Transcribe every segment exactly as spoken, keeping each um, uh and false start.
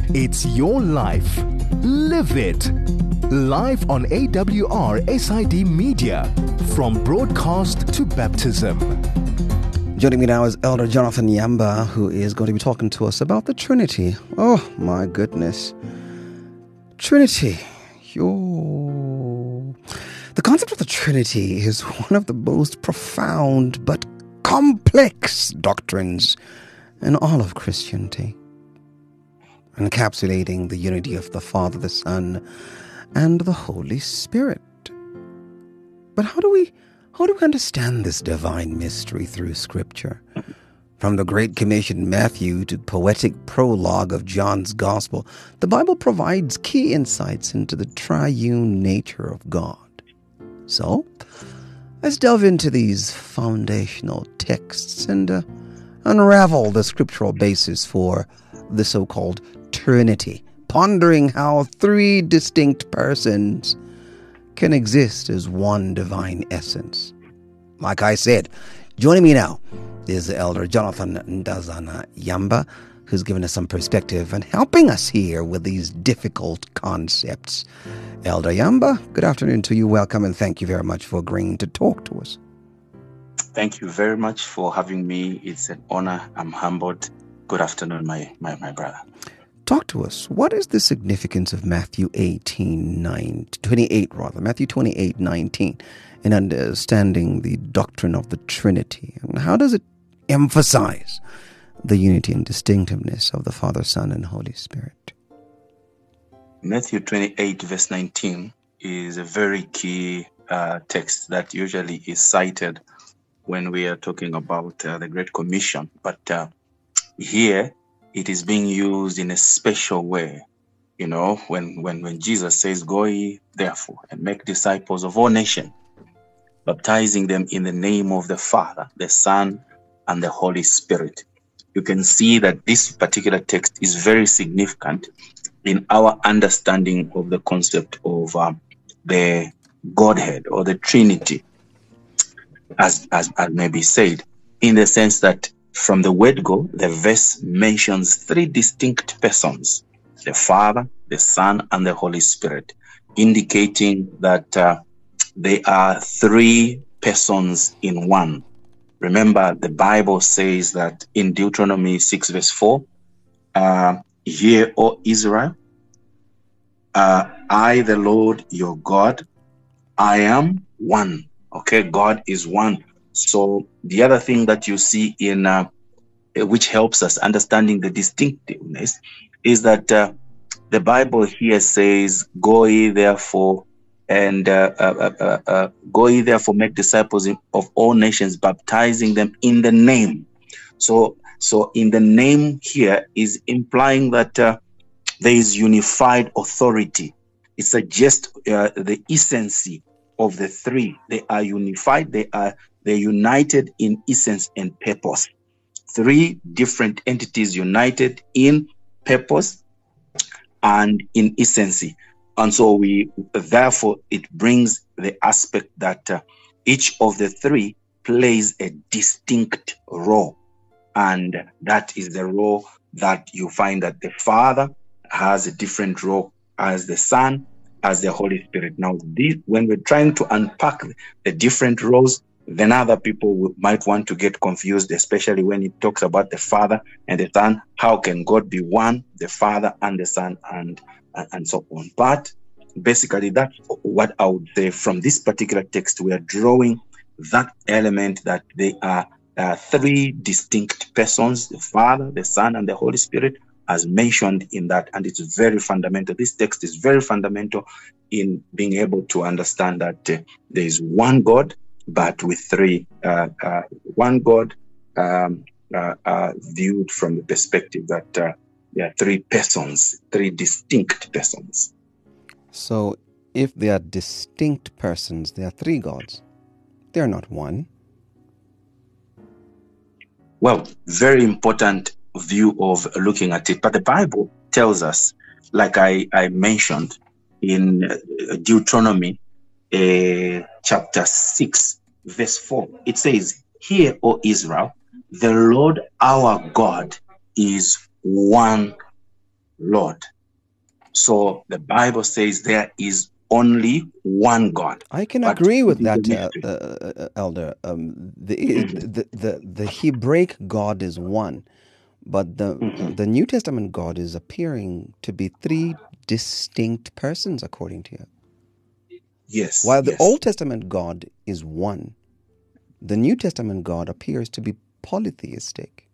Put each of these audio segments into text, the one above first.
It's your life. Live it. Live on A W R S I D Media. From broadcast to baptism. Joining me now is Elder Jonathan Yamba, who is going to be talking to us about the Trinity. Oh, my goodness. Trinity. Yo. The concept of the Trinity is one of the most profound but complex doctrines in all of Christianity, encapsulating the unity of the Father, the Son, and the Holy Spirit. But how do we how do we understand this divine mystery through Scripture? From the Great Commission Matthew to poetic prologue of John's Gospel, the Bible provides key insights into the triune nature of God. So, let's delve into these foundational texts and uh, unravel the scriptural basis for the so-called Trinity, pondering how three distinct persons can exist as one divine essence. Like I said, joining me now is Elder Jonathan Ndazana Yamba, who's given us some perspective and helping us here with these difficult concepts. Elder Yamba, good afternoon to you. Welcome, and thank you very much for agreeing to talk to us. Thank you very much for having me. It's an honor. I'm humbled. Good afternoon, my, my, my brother. Talk to us. What is the significance of Matthew eighteen, nine, twenty-eight, rather, Matthew twenty-eight, nineteen, in understanding the doctrine of the Trinity? And how does it emphasize the unity and distinctiveness of the Father, Son, and Holy Spirit? Matthew twenty-eight, verse nineteen is a very key uh, text that usually is cited when we are talking about uh, the Great Commission. But uh, here, it is being used in a special way. You know, when, when, when Jesus says, "Go ye therefore and make disciples of all nations, baptizing them in the name of the Father, the Son, and the Holy Spirit." You can see that this particular text is very significant in our understanding of the concept of um, the Godhead or the Trinity, as, as, as may be said, in the sense that from the word go, the verse mentions three distinct persons, the Father, the Son, and the Holy Spirit, indicating that uh, they are three persons in one. Remember, the Bible says that in Deuteronomy six, verse four, uh, "Hear, O Israel, uh, I, the Lord your God, I am one." Okay, God is one. So the other thing that you see in uh, which helps us understanding the distinctiveness is that uh, the Bible here says, "Go ye therefore and uh, uh, uh, uh, go ye therefore make disciples of all nations, baptizing them in the name." So, so in the name here is implying that uh, there is unified authority. It suggests uh, the essence of the three. They are unified. They are they're united in essence and purpose. Three different entities united in purpose and in essence. And so we, therefore, it brings the aspect that uh, each of the three plays a distinct role. And that is the role that you find that the Father has a different role as the Son, as the Holy Spirit. Now, this, when we're trying to unpack the different roles, then other people will, might want to get confused, especially when it talks about the Father and the Son. How can God be one, the Father and the Son, and, and, and so on? But basically, that's what I would say from this particular text. We are drawing that element that they are uh, three distinct persons, the Father, the Son, and the Holy Spirit, as mentioned in that. And it's very fundamental. This text is very fundamental in being able to understand that uh, there is one God, but with three, uh, uh, one God um, uh, uh, viewed from the perspective that uh, there are three persons, three distinct persons. So if they are distinct persons, there are three gods. They're not one. Well, very important view of looking at it. But the Bible tells us, like I, I mentioned in Deuteronomy uh, chapter six, verse four, it says, "Hear, O Israel, the Lord our God is one Lord. So the Bible says there is only one God. I can But agree with it is a that, uh, mystery. uh, uh, Elder. Um, the, the the the Hebraic God is one, but the Mhm. the New Testament God is appearing to be three distinct persons, according to you. Yes, While the yes. Old Testament God is one, the New Testament God appears to be polytheistic.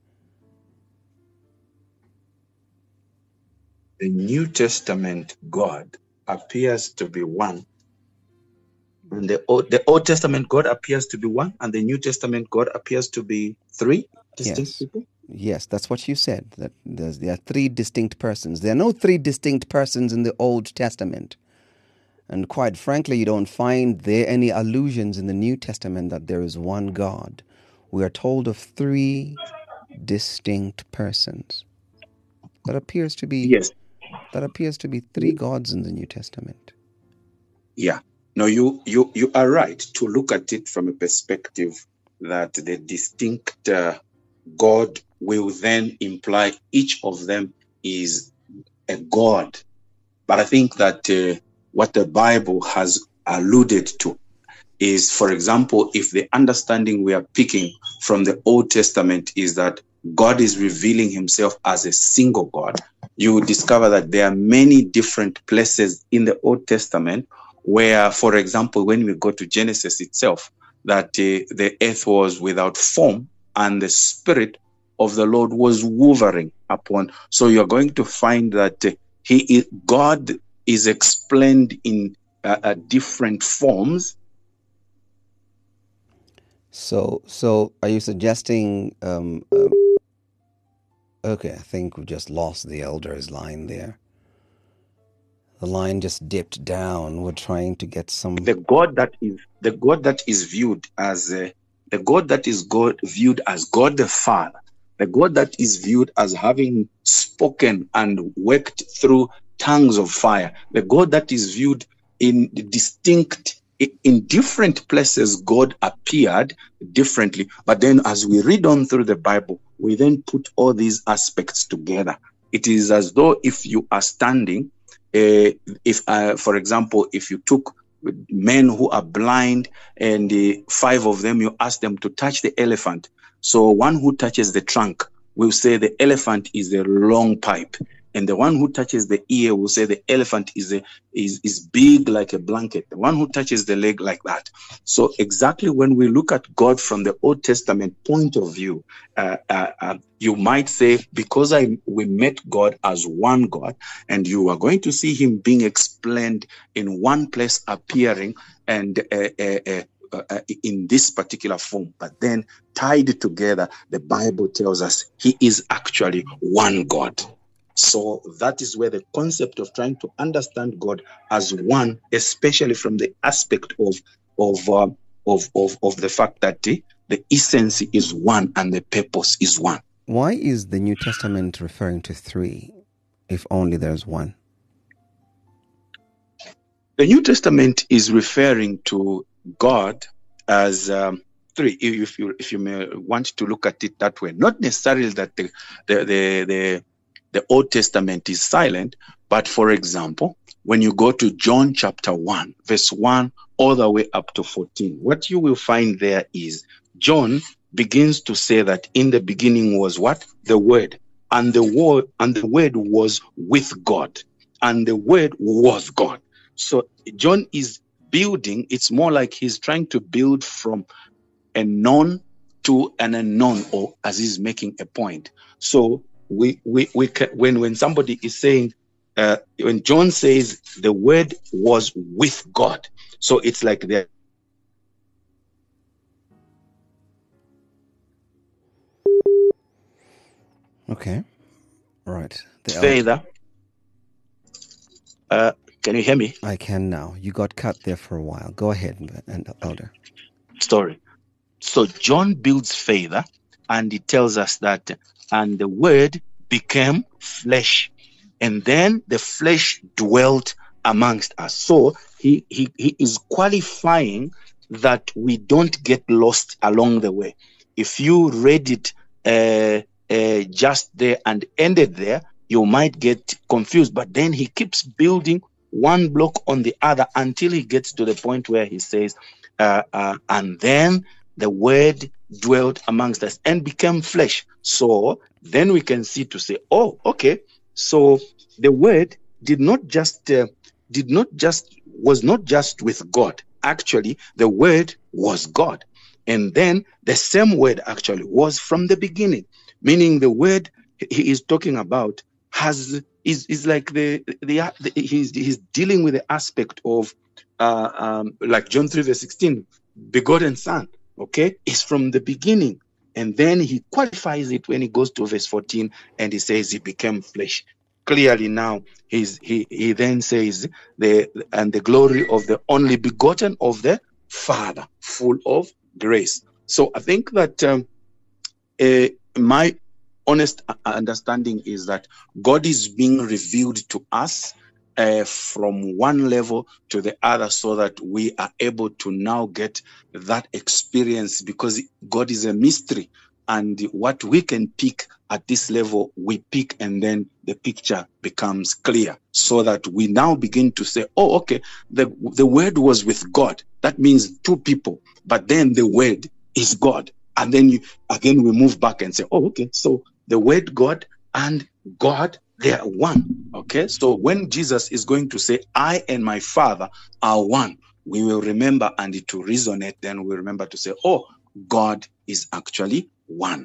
The New Testament God appears to be one. And the Old, the Old Testament God appears to be one, and the New Testament God appears to be three distinct Yes. people. Yes, that's what you said. That there's, there are three distinct persons. There are no three distinct persons in the Old Testament. And quite frankly, you don't find there any allusions in the New Testament that there is one God. We are told of three distinct persons. That appears to be Yes. that appears to be three gods in the New Testament. Yeah. No, you you you are right to look at it from a perspective that the distinct uh, God will then imply each of them is a God. But I think that uh, what the Bible has alluded to is, for example, if the understanding we are picking from the Old Testament is that God is revealing himself as a single God, you will discover that there are many different places in the Old Testament where, for example, when we go to Genesis itself, that uh, the earth was without form and the Spirit of the Lord was hovering upon. So you're going to find that uh, he is, God is explained in uh, uh, different forms. So, so are you suggesting? Um, um, okay, I think we just lost the elder's line there. The line just dipped down. We're trying to get some. The God that is the God that is viewed as uh, the God that is God viewed as God the Father, the God that is viewed as having spoken and worked through tongues of fire, the God that is viewed in distinct in different places. God appeared differently, but then as we read on through the Bible, we then put all these aspects together. It is as though if you are standing. Uh, if, uh, for example, if you took men who are blind and uh, five of them, you ask them to touch the elephant. So one who touches the trunk will say the elephant is a long pipe. And the one who touches the ear will say the elephant is a is, is big like a blanket. The one who touches the leg like that. So exactly when we look at God from the Old Testament point of view, uh, uh, uh, you might say, because I we met God as one God, and you are going to see him being explained in one place appearing and uh, uh, uh, uh, in this particular form. But then tied together, the Bible tells us he is actually one God. So that is where the concept of trying to understand God as one, especially from the aspect of of uh, of, of of the fact that the, the essence is one and the purpose is one. Why is the New Testament referring to three, if only there's one? The New Testament is referring to God as um, three. If you if you may want to look at it that way, not necessarily that the the the, the The Old Testament is silent, but for example, when you go to John chapter one, verse one, all the way up to fourteen, what you will find there is John begins to say that in the beginning was what? The Word. And the word and the Word was with God. And the Word was God. So John is building, it's more like he's trying to build from a known to an unknown, or as he's making a point. So We we we can, when when somebody is saying uh, when John says the Word was with God, so it's like the Okay, right. The Father. Uh, can you hear me? I can now. You got cut there for a while. Go ahead, and Elder. Story. So John builds Father, and he tells us that. And the Word became flesh, and then the flesh dwelt amongst us. So he, he, he is qualifying that we don't get lost along the way. If you read it uh, uh, just there and ended there, you might get confused. But then he keeps building one block on the other until he gets to the point where he says, uh, uh, and then the word dwelt amongst us and became flesh. So then we can see to say, oh, okay, so the word did not just, uh, did not just, was not just with God. Actually, the word was God. And then the same word actually was from the beginning, meaning the word he is talking about has is is like the the, the he's he's dealing with the aspect of uh, um, like John three verse sixteen, begotten son. Okay, it's from the beginning, and then he qualifies it when he goes to verse fourteen and he says he became flesh. Clearly now he's he he then says the and the glory of the only begotten of the Father, full of grace. So I think that um, uh, my honest understanding is that God is being revealed to us uh, from one level to the other, so that we are able to now get that experience, because God is a mystery, and what we can pick at this level, we pick, and then the picture becomes clear, so that we now begin to say, oh, okay, the, the word was with God. That means two people, but then the word is God. And then you, again, we move back and say, oh, okay, so the word God and God, they are one. Okay, so when Jesus is going to say, I and my Father are one, we will remember, and it will resonate. Then we remember to say, oh, God is actually one.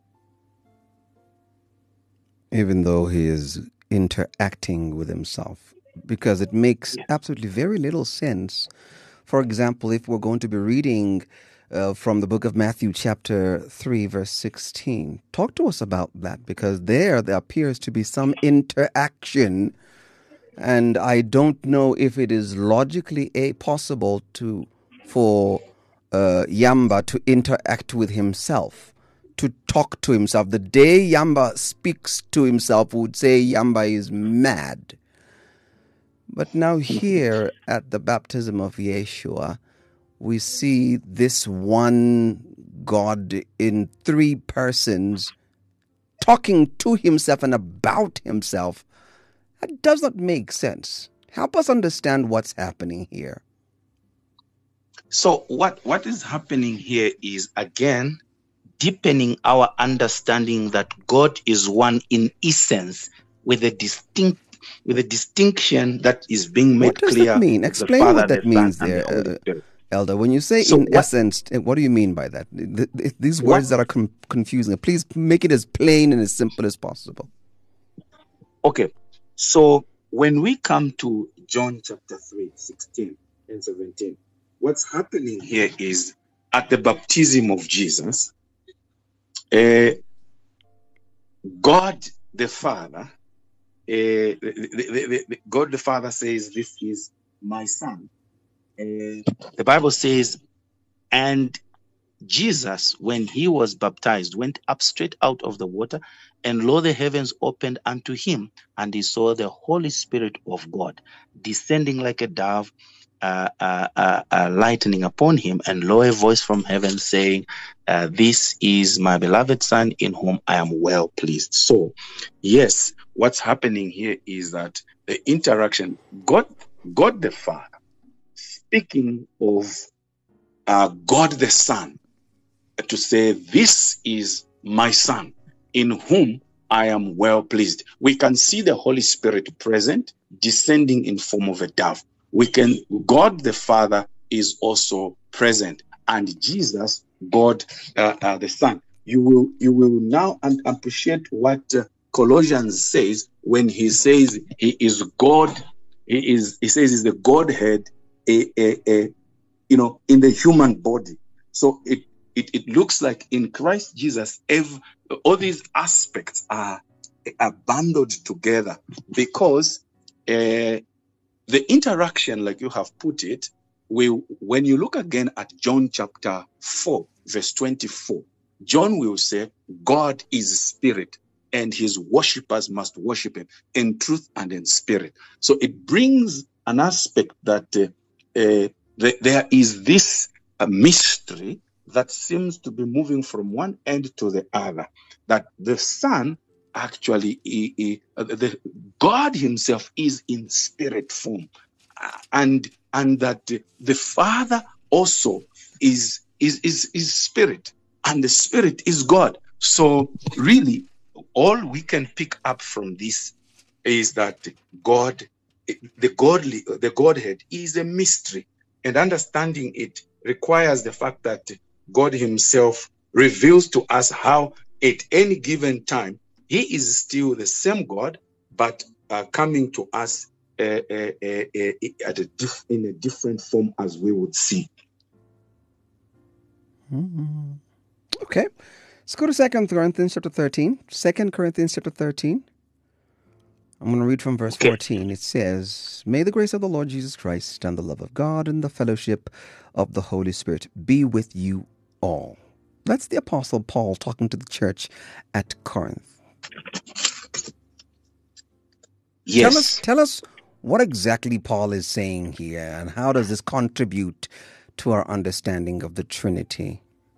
Even though he is interacting with himself, because it makes Yeah. absolutely very little sense. For example, if we're going to be reading uh, from the book of Matthew chapter three, verse sixteen, talk to us about that, because there there appears to be some interaction, and I don't know if it is logically a possible to for uh, Yamba to interact with himself, to talk to himself. The day Yamba speaks to himself, we would say Yamba is mad. But now here at the baptism of Yeshua, we see this one God in three persons talking to himself and about himself. That does not make sense. Help us understand what's happening here. So what, what is happening here is, again, deepening our understanding that God is one in essence, with a distinct with a distinction that is being made What does clear. that mean? The Explain Father, what that the means Son, and there, the Holy uh, Spirit. Elder. When you say So in what- essence, uh, what do you mean by that? Th- th- These What- words that are com- confusing, please make it as plain and as simple as possible. Okay, so when we come to John chapter three, sixteen and seventeen, what's happening here is, at the baptism of Jesus, uh, God the Father, uh, the, the, the, the, God the Father says, this is my son. Uh, the Bible says, and Jesus, when he was baptized, went up straight out of the water, and lo, the heavens opened unto him, and he saw the Holy Spirit of God descending like a dove, uh, uh, uh, uh, lightning upon him, and lo, a voice from heaven saying, uh, this is my beloved Son, in whom I am well pleased. So, yes, what's happening here is that the interaction, God, God the Father, speaking of uh, God the Son, to say, this is my Son, in whom I am well pleased. We can see the Holy Spirit present, descending in form of a dove. We can, God the Father is also present, and Jesus, God uh, uh, the Son. You will, you will now un- appreciate what uh, Colossians says when he says he is God. He is. He says he's the Godhead, a, a, a, you know, in the human body. So it. It, it looks like in Christ Jesus, every, all these aspects are, are bundled together, because uh, the interaction, like you have put it, will, when you look again at John chapter four, verse twenty-four, John will say, God is spirit, and his worshippers must worship him in truth and in spirit. So it brings an aspect that uh, uh, th- there is this uh, mystery that seems to be moving from one end to the other, that the Son actually, he, he, uh, the, God himself is in spirit form, uh, and and that the Father also is is is is spirit, and the Spirit is God. So really, all we can pick up from this is that God, the godly, the Godhead is a mystery, and understanding it requires the fact that God himself reveals to us how at any given time he is still the same God, but uh, coming to us uh, uh, uh, uh, at a diff- in a different form as we would see. Mm-hmm. Okay, let's go to Second Corinthians chapter thirteen. Second Corinthians chapter thirteen. I'm going to read from verse Okay. fourteen. It says, "May the grace of the Lord Jesus Christ and the love of God and the fellowship of the Holy Spirit be with you all." That's the Apostle Paul talking to the church at Corinth. Yes. Tell us, tell us what exactly Paul is saying here, and how does this contribute to our understanding of the Trinity?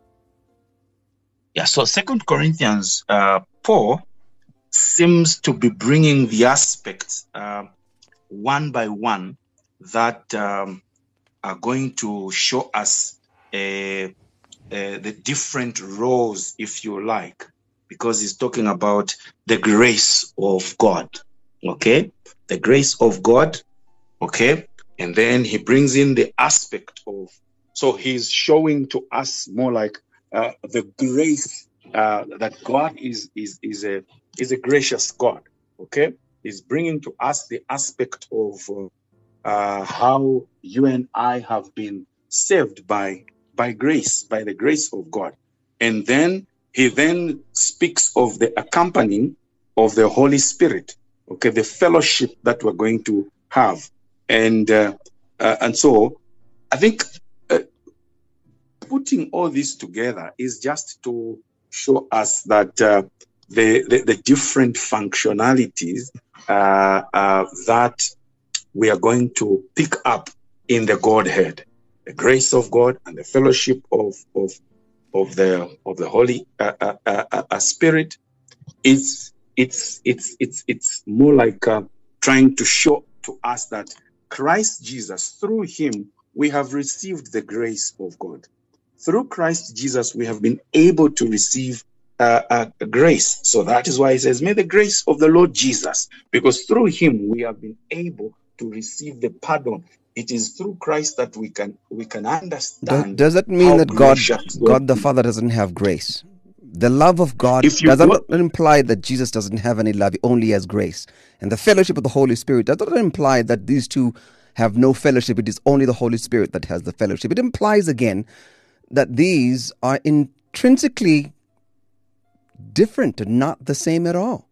Yeah, so Second Corinthians, uh, Paul seems to be bringing the aspects uh, one by one that um, are going to show us uh, uh, the different roles, if you like, because he's talking about the grace of God, okay? The grace of God, okay? And then he brings in the aspect of, so he's showing to us more like uh, the grace uh, that God is is is a is a gracious God, okay? He's bringing to us the aspect of uh, uh, how you and I have been saved by by grace, by the grace of God. And then he then speaks of the accompanying of the Holy Spirit, okay, the fellowship that we're going to have. And uh, uh, and so I think uh, putting all this together is just to show us that uh, the, the the different functionalities uh, uh, that we are going to pick up in the Godhead, the grace of God and the fellowship of of of the of the Holy uh, uh, uh, uh, Spirit. It's it's it's it's it's more like uh, trying to show to us that Christ Jesus, through him, we have received the grace of God. Through Christ Jesus, we have been able to receive uh, uh, grace. So that is why he says, may the grace of the Lord Jesus, because through him we have been able to receive the pardon. It is through Christ that we can we can Does, understand. does that mean how that God, gracious God the is. Father doesn't have grace? The love of God If you does go, not imply that Jesus doesn't have any love, he only has grace. And the fellowship of the Holy Spirit does not imply that these two have no fellowship. It is only the Holy Spirit that has the fellowship. It implies again that these are intrinsically different and not the same at all.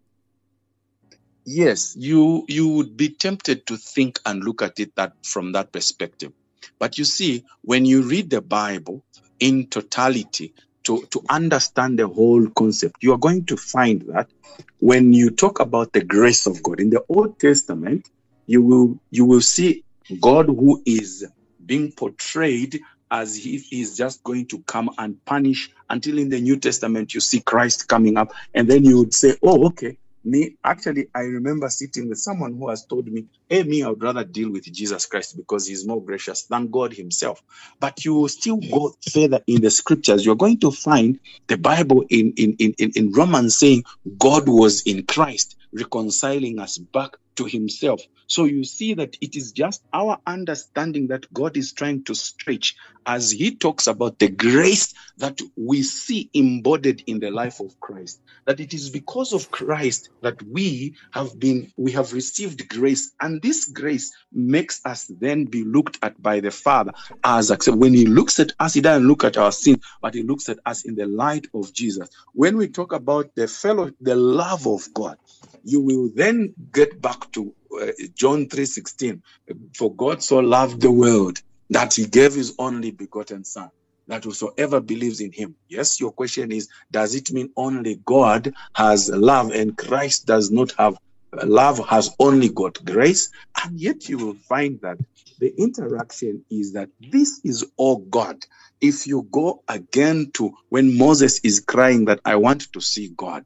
yes, you you would be tempted to think and look at it that from that perspective. But you see, when you read the Bible in totality, to, to understand the whole concept, you are going to find that when you talk about the grace of God in the Old Testament, you will you will see God who is being portrayed as if he's just going to come and punish, until in the New Testament you see Christ coming up, and then you would say, oh, okay, me, actually, I remember sitting with someone who has told me, hey, me, I would rather deal with Jesus Christ because he's more gracious than God himself. But you will still go further in the scriptures. You're going to find the Bible in, in, in, in Romans saying God was in Christ, reconciling us back to himself. So you see that it is just our understanding that God is trying to stretch as he talks about the grace that we see embodied in the life of Christ, that it is because of Christ that we have been, we have received grace, and this grace makes us then be looked at by the Father as accepted. When he looks at us, he doesn't look at our sin, but he looks at us in the light of Jesus. When we talk about the fellow, the love of God, you will then get back to uh, John three sixteen. For God so loved the world that he gave his only begotten Son, that whosoever believes in him. Yes, your question is, does it mean only God has love and Christ does not have love, has only got grace? And yet you will find that the interaction is that this is all God. If you go again to when Moses is crying that I want to see God,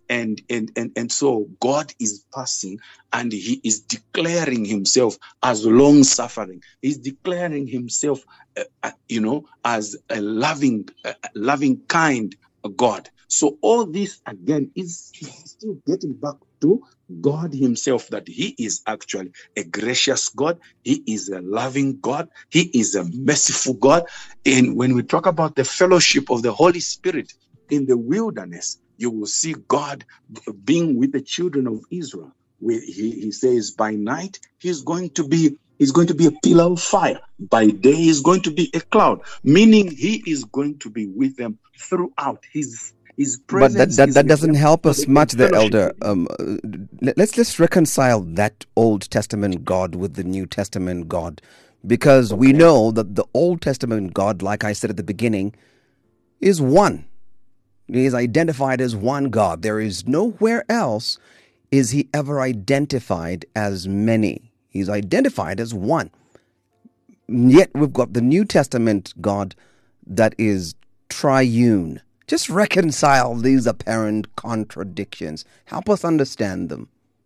And, and, and, and so God is passing and he is declaring himself as long suffering. He's declaring himself, uh, uh, you know, as a loving, uh, loving, kind God. So all this again is still getting back to God himself, that he is actually a gracious God. He is a loving God. He is a merciful God. And when we talk about the fellowship of the Holy Spirit in the wilderness, you will see God being with the children of Israel. He, he says by night, he's going to be He's going to be a pillar of fire. By day, he's going to be a cloud, meaning he is going to be with them throughout. His his presence. But that that, is that with doesn't them, help so us they can much, the fellowship elder. with him. Um, uh, let's let's reconcile that Old Testament God with the New Testament God, because we Okay. know that the Old Testament God, like I said at the beginning, is one. He is identified as one God. There is nowhere else is he ever identified as many. He's identified as one. Yet we've got the New Testament God that is triune. Just reconcile these apparent contradictions. Help us understand them.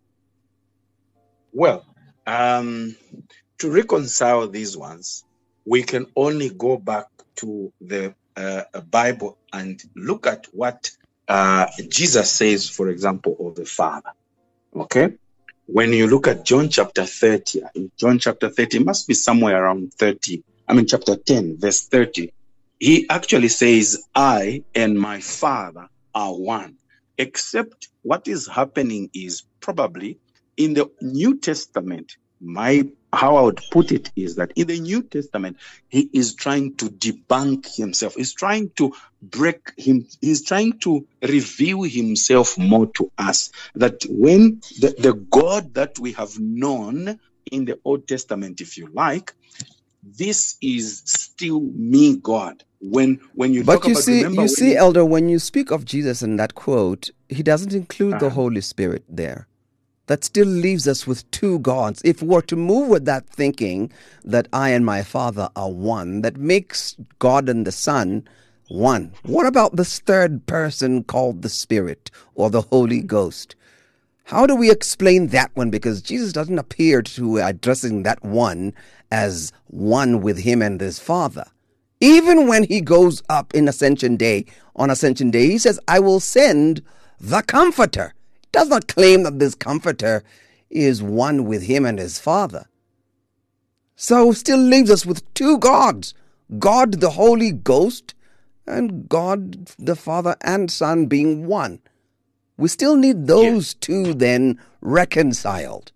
Well, um, to reconcile these ones, we can only go back to the uh, Bible and look at what uh, Jesus says, for example, of the Father. Okay? When you look at John chapter thirty, in John chapter thirty, it must be somewhere around thirty, I mean chapter ten, verse thirty, he actually says, I and my Father are one. Except what is happening is probably in the New Testament, my how I would put it is that in the New Testament, he is trying to debunk himself. He's trying to break him. He's trying to reveal himself more to us. That when the, the God that we have known in the Old Testament, if you like, this is still me, God. When when you But talk you about, see, remember you when see, you, Elder, when you speak of Jesus in that quote, he doesn't include the uh-huh. Holy Spirit there. That still leaves us with two gods. If we're to move with that thinking that I and my Father are one, that makes God and the Son one. What about this third person called the Spirit or the Holy Ghost? How do we explain that one? Because Jesus doesn't appear to addressing that one as one with him and his Father. Even when he goes up in Ascension Day, on Ascension Day, he says, I will send the Comforter. He does not claim that this Comforter is one with him and his Father. So still leaves us with two gods, God the Holy Ghost and God the Father and Son being one. We still need those Yes, two then reconciled.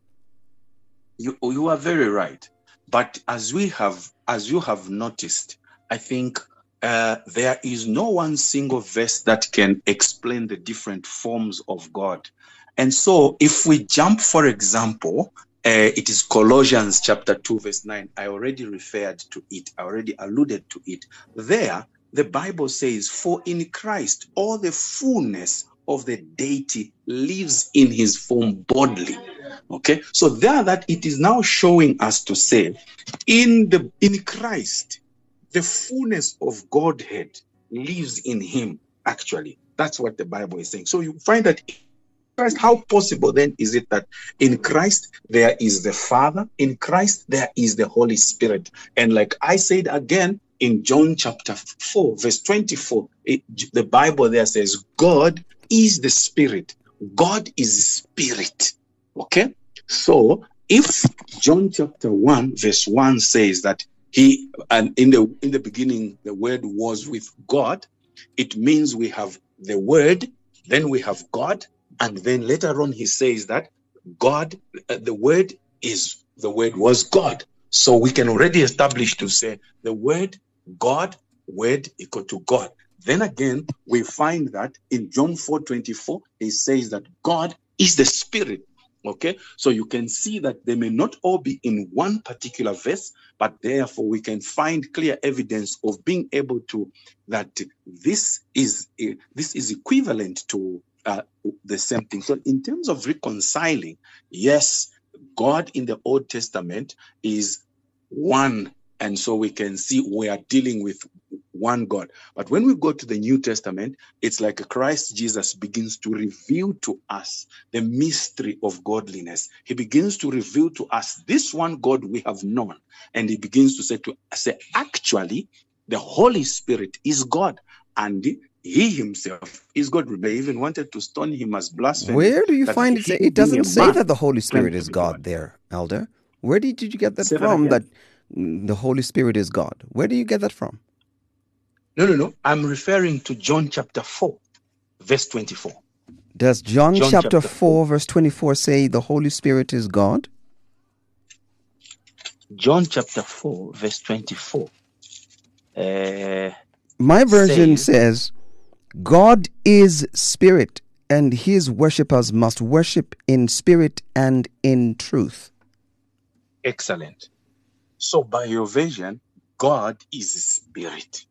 you you are very right. But as we have, as you have noticed, I think uh, there is no one single verse that can explain the different forms of God. And so, if we jump, for example, uh, it is Colossians chapter two, verse nine. I already referred to it. I already alluded to it. There, the Bible says, "For in Christ all the fullness of the deity lives in his form bodily." Okay, so there that it is now showing us to say, in the in Christ, the fullness of Godhead lives in him. Actually, that's what the Bible is saying. So you find that in Christ, how possible then is it that in Christ there is the Father, in Christ there is the Holy Spirit? And like I said again in John chapter four, verse twenty-four, it, the Bible there says, God is the Spirit. God is Spirit. Okay? So if John chapter one, verse one says that he, and in the in the beginning the Word was with God, it means we have the Word, then we have God, and then later on he says that God, uh, the Word is, the Word was God. So we can already establish to say the Word, God, Word equal to God. Then again, we find that in John four twenty-four, he says that God is the Spirit. Okay, so you can see that they may not all be in one particular verse, but therefore we can find clear evidence of being able to that this is uh, this is equivalent to uh, the same thing. So in terms of reconciling, yes, God in the Old Testament is one, and so we can see we are dealing with one God. But when we go to the New Testament, it's like Christ Jesus begins to reveal to us the mystery of godliness. He begins to reveal to us this one God we have known. And he begins to say to say, actually, the Holy Spirit is God. And he himself is God. They even wanted to stone him as blasphemy. Where do you find it? Say, it doesn't say that the Holy Spirit is God, God there, Elder. Where did, did you get that Say that from, again? that mm, the Holy Spirit is God? Where do you get that from? No, no, no. I'm referring to John chapter four, verse twenty-four. Does John, John chapter, chapter four, verse twenty-four say the Holy Spirit is God? John chapter four, verse twenty-four. Uh, My version says, says, God is spirit, and his worshippers must worship in spirit and in truth. excellent. So by your version, God is spirit.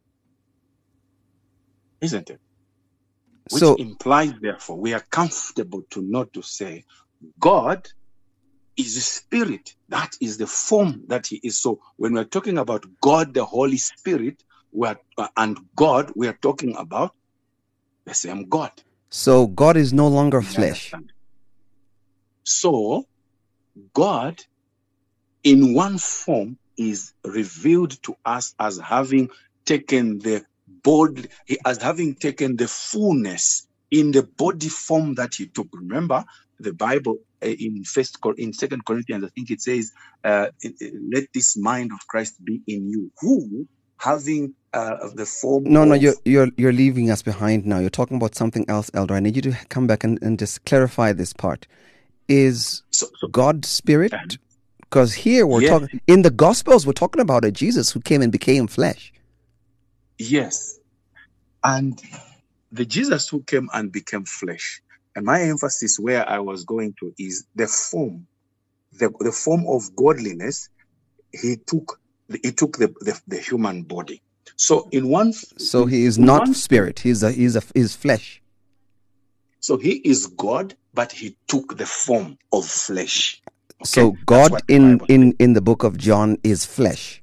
Isn't it? Which So, implies, therefore, we are comfortable to not to say God is a spirit. That is the form that he is. So when we're talking about God, the Holy Spirit, we are, uh, and God, we are talking about the same God. so God is no longer You flesh. understand? So God, in one form, is revealed to us as having taken the body, as having taken the fullness in the body form that he took. Remember, the Bible uh, in First Cor- in Second Corinthians, I think it says, uh, "Let this mind of Christ be in you, who having uh, the form No, of." no, you're, you're, you're leaving us behind now. You're talking about something else, Elder. I need you to come back and, and just clarify this part. Is So, so God spirit? Because here we're yes, talking, in the Gospels, we're talking about a Jesus who came and became flesh. yes, and the Jesus who came and became flesh. And my emphasis where I was going to is the form, the, the form of godliness. He took, he took the, the, the human body. So in one, So in, he is in not one, spirit. He's a, he's a, he's flesh. so he is God, but he took the form of flesh. Okay? So That's God what the in, Bible in, in the book of John is flesh.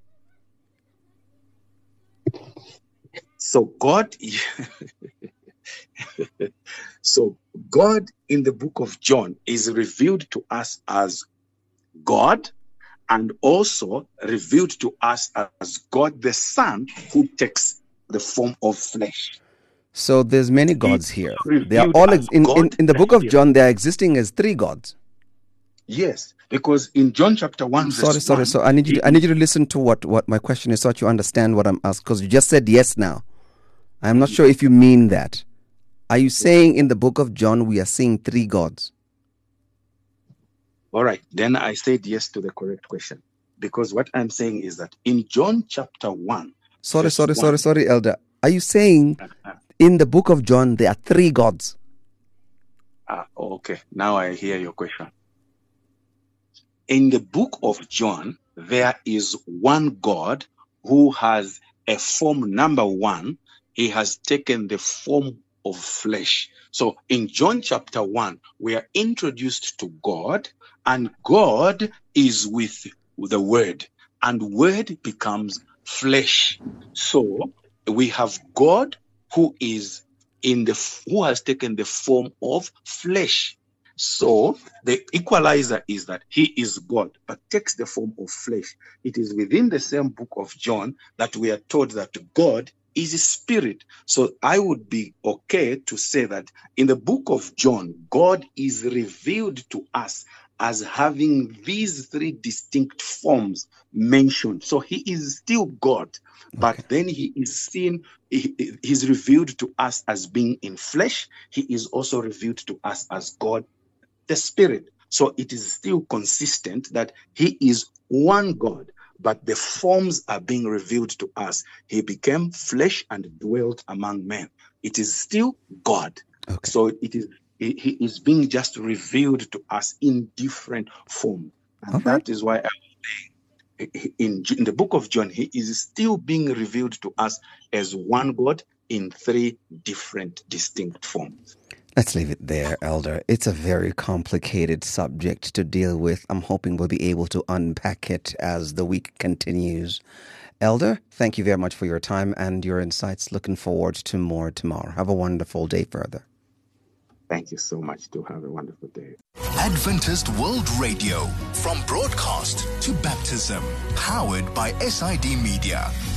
So God, so God in the book of John is revealed to us as God, and also revealed to us as God the Son, who takes the form of flesh. So there's many He gods is here. also They are revealed all as ex- in, in, God in the the book of Spirit. John. They are existing as three gods. Yes, because in John chapter one, Sorry, verse sorry. one, So I need you. he To, I need is- you to listen to what, what my question is, so that you understand what I'm asking. Because you just said yes now. I'm not sure if you mean that. Are you saying in the book of John we are seeing three gods? all right. Then I said yes to the correct question, because what I'm saying is that in John chapter one, Sorry, verse sorry, sorry, one, sorry, Elder. Are you saying uh, in the book of John there are three gods? uh, okay, now I hear your question. In the book of John, there is one God who has a form. Number one, he has taken the form of flesh. So in John chapter one, we are introduced to God, and God is with the Word, and Word becomes flesh. So we have God who is in the who has taken the form of flesh. So the equalizer is that he is God, but takes the form of flesh. It is within the same book of John that we are told that God is a spirit. So I would be okay to say that in the book of John, God is revealed to us as having these three distinct forms mentioned. So he is still God, but Okay. then he is seen, he is revealed to us as being in flesh. He is also revealed to us as God the Spirit. So it is still consistent that he is one God, but the forms are being revealed to us. He became flesh and dwelt among men. It is still God. Okay. So it is he he is being just revealed to us in different forms. And All right. that is why I, in, in the book of John, he is still being revealed to us as one God in three different distinct forms. Let's leave it there, Elder. It's a very complicated subject to deal with. I'm hoping we'll be able to unpack it as the week continues. Elder, thank you very much for your time and your insights. Looking forward to more tomorrow. Have a wonderful day further. Thank you so much. To have a wonderful day. Adventist World Radio, from broadcast to baptism, powered by S I D Media.